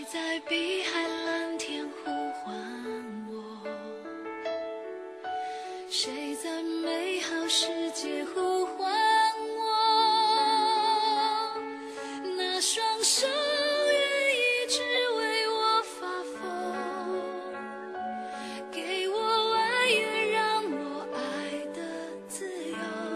在碧海蓝天呼唤我？谁在美好世界呼唤我？那双手愿意只为我发疯，给我来源让我爱的自由，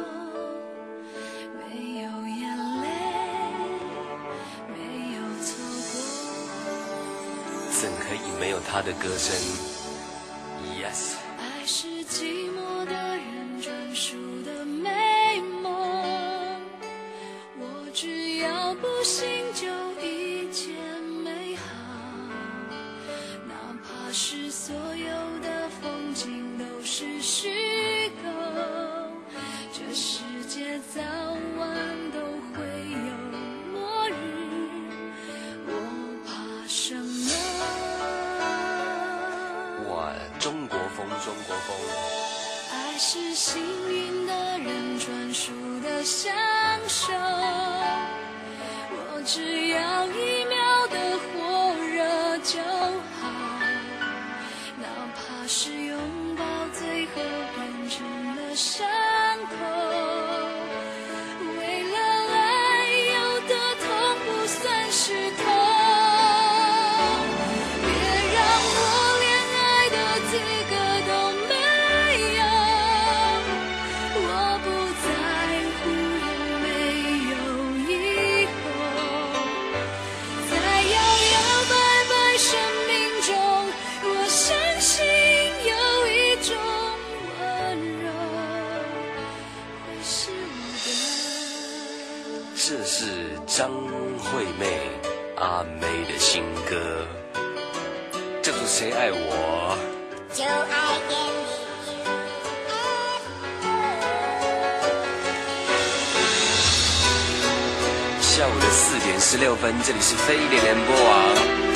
没有眼泪，没有错过。 怎可以没有他的歌声 ？Yes。 爱是寂寞的人专属的美梦，我只要不醒就一切美好，哪怕是所有的风景都是虚构，这世界早晚都会有末日，我怕什么？ 哇，中国风，中国风。 爱是幸运的人专属的享受，我只要1秒的火热就好，哪怕是拥抱最后变成了伤口，为了爱有的痛不算是痛，别让我连爱的资格都没有，我不在乎有没有以后，在摇摇摆摆生命中，我相信有一种温柔会是我的。 这是张惠妹阿妹的新歌，叫做《谁爱我》。 就爱给你。 下午的4点16分，这里是飞碟联播网。